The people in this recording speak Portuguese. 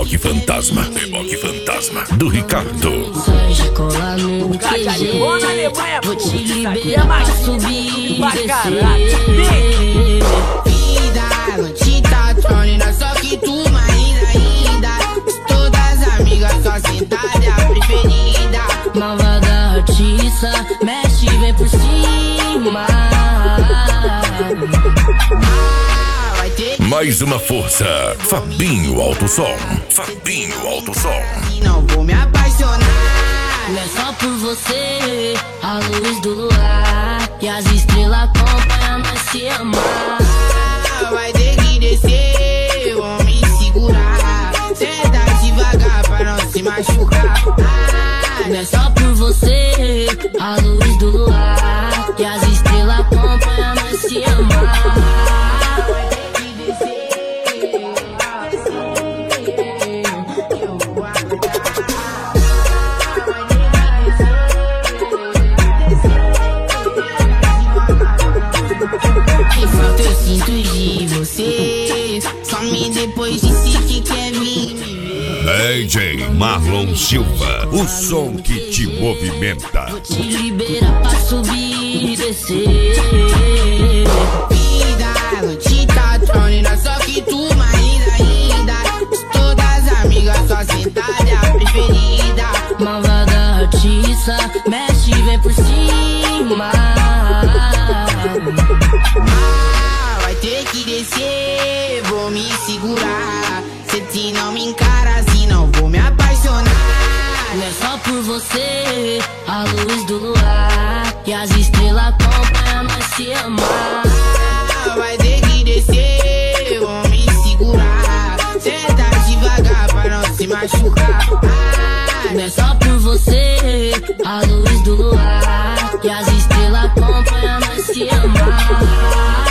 Reboque Fantasma. Reboque Fantasma do Ricardo. O cara chegou na Alemanha, vou te liberar pra subir e descer. Vida, não te tá tronina, só que tu mais ainda. Todas as amigas só sentada é a preferida. Malvada artista, mexe, vem por cima. Vai ter Mais uma força. Fabinho Alto Som. Fabinho Alto Som. que não vou me apaixonar. Não é só por você, a luz do luar e as estrelas acompanham nós se amar. Vai ter que descer, vou me segurar. Senta devagar pra não se machucar. Não é só por você, a luz do luar e as estrelas acompanham nós se amar. Vai ter que descer, eu vou aguardar. Que falta eu sinto de você. Some depois disse que quer vir. DJ Marlon Silva. O som que te movimenta. Vou te liberar pra subir e descer. Vida, não te tá tronina, só que tu mais ainda. Todas as amigas só sentada é a preferida. Malvada artista, mexe, vem por cima. Vai ter que descer, vou me segurar. Se não me encara assim, não vou me apaixonar. Não é só por você, a luz do luar e as estrelas acompanham nós se amar. Vai ter que descer, vou me segurar. Senta devagar pra não se machucar. Não é só por você, a luz do luar e as estrelas acompanham nós se amar.